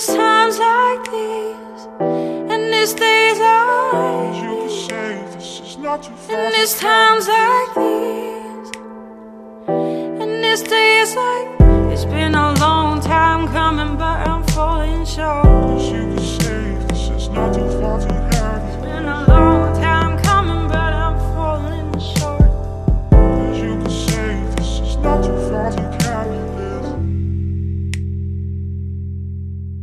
it's times like these, and it's days like these, you can say this is not your fault. and it's times like these.